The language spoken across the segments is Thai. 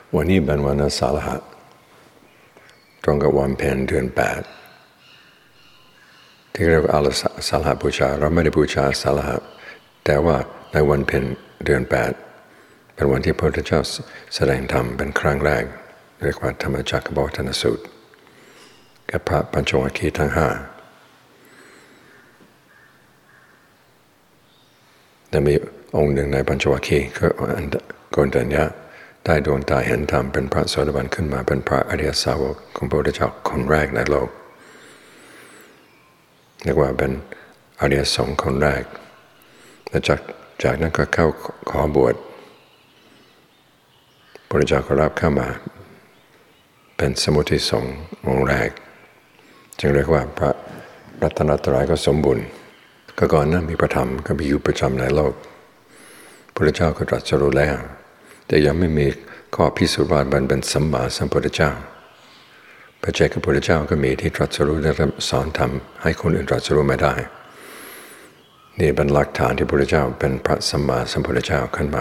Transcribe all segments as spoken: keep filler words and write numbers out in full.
วันนี้เป็นวันอาสาฬหะตรงกับวันเพ็ญเดือนแปดที่เรียกว่าอาสาฬหบูชาเราไม่ได้บูชาอาสาฬหะแต่ว่าในวันเพ็ญเดือนแปดเป็นวันที่พระพุทธเจ้าแสดงธรรมเป็นครั้งแรกเรียกว่าธรรมจักรบวัฒนสูตรกับพระปัญจวัคคีย์ทั้งห้าแต่มีองค์หนึ่งในปัญจวัคคีย์คือโกณฑัญญะได้ดวงตาเห็นธรรมเป็นพระโสดาบันขึ้นมาเป็นพระอริยสาวกของพระพุทธเจ้าคนแรกในโลกเรียกว่าเป็นอริยสงฆ์คนแรกและจากจากนั้นก็เข้าขอบวชพระพุทธเจ้าก็รับเข้ามาเป็นสมุทิสงฆ์องค์แรกจึงเรียกว่าพระรัตนตรัยก็สมบูรณ์ก็ก่อนนั้นมีพระธรรมก็มีอยู่ประจำในโลกพระพุทธเจ้าก็ตรัสรู้แล้วแต่ยังไม่มีข้อพิสูจน์ว่ามันเป็นสัมมาสัมพุทธเจ้าพระเจ้าพระพุทธเจ้าก็มีที่ตรัสรู้และสอนธรรมให้คนอื่นตรัสรู้ไม่ได้นี่เป็นหลักฐานที่พระพุทธเจ้าเป็นพระสัมมาสัมพุทธเจ้าขึ้นมา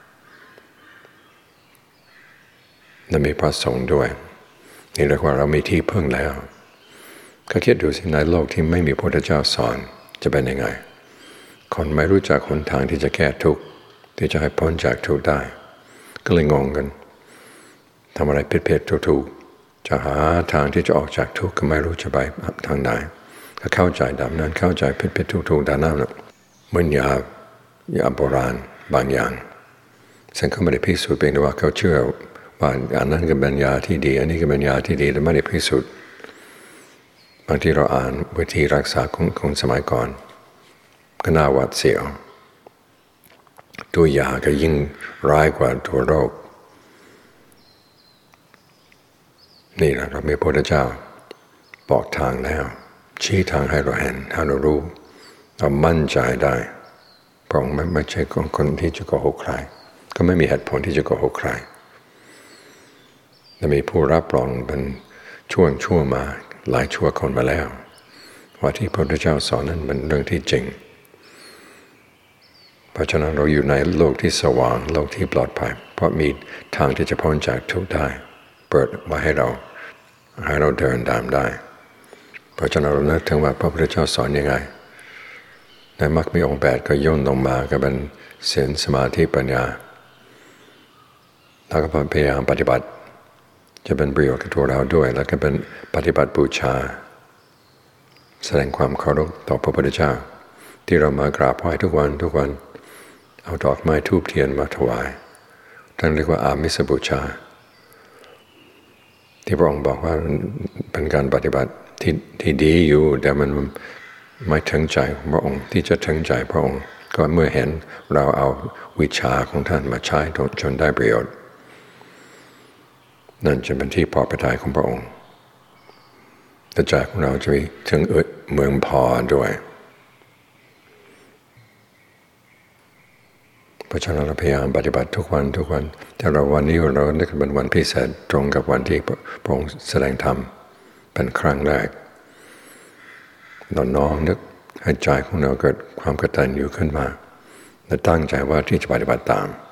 และมีพระสงฆ์ด้วยนี่เรียกว่าเรามีที่พึ่งแล้วก็คิดดูสิในโลกที่ไม่มีพระพุทธเจ้าสอนจะเป็นยังไงคนไม่รู้จักหนทางที่จะแก้ทุกข์ที่จะให้พ้นจากทุกข์ได้ก็เลยงงกันทำอะไรผิดๆถูกๆจะหาทางที่จะออกจากทุกข์ก็ไม่รู้จะไปทางไหนก็เข้าใจดำนั้นเข้าใจผิดๆถูกๆด้านนั้นเหมือนยายาโบราณบางอย่างซึ่งเขาไม่ได้พิสูจน์เพียงแต่ว่าเขาเชื่อว่าอันนั้นก็เป็นยาที่ดีอันนี้ก็เป็นยาที่ดีแต่ไม่ได้พิสูจน์บางทีเราอ่านวิธีรักษาของคนสมัยก่อนก็น่าหวาดเสียวตัวยาก็ยิ่งร้ายกว่าตัวโรคนี่แหละเรามีพระพุทธเจ้าบอกทางแล้วชี้ทางให้เราเห็นให้เรารู้เรามั่นใจได้พระองค์ไม่ไม่ใช่คนที่จะโกหกใครก็ไม่มีเหตุผลที่จะโกหกใครแต่มีผู้รับรองเป็นช่วงชั่วมาหลายชั่วคนมาแล้วว่าที่พระพุทธเจ้าสอนนั้นเป็นเรื่องที่จริงเพราะฉะนั้นเราอยู่ในโลกที่สว่างโลกที่ปลอดภัยเพราะมีทางที่จะพ้นจากทุกข์ได้เปิดไว้ให้เราให้เราเดินตามได้เพราะฉะนั้นเรานึกถึงว่าพระพุทธเจ้าสอนยังไงในมรรคมีองค์แปดก็ย่นลงมาก็เป็นศีลสมาธิปัญญาแล้วก็พยายามปฏิบัติจะเป็นประโยชน์กับตัวเราด้วยแล้วก็เป็นปฏิบัติบูชาแสดงความเคารพต่อพระพุทธเจ้าที่เรามากราบไหว้ทุกวันทุกวันเอาดอกไม้ธูปเทียนมาถวายท่านเรียกว่าอามิสบูชาที่พระองค์บอกว่าเป็นการปฏิบัติที่ที่ดีอยู่แต่มันไม่ถึงใจของพระองค์ที่จะถึงใจพระองค์ก็เมื่อเห็นเราเอาวิชาของท่านมาใช้จนได้ประโยชน์นั่นจะเป็นที่พอพระทัยของพระองค์แต่ใจของเราจะมีถึงเมืองพอด้วยเพราะฉะนั้นเราพยายามปฏิบัติทุกวันทุกวันแต่เราวันนี้เรานึกเป็นวันพิเศษตรงกับวันที่พระองค์แสดงธรรมเป็นครั้งแรกเราน้อมนึกให้ใจของเราเกิดความกตัญญูขึ้นมาและตั้งใจว่าที่จะปฏิบัติตาม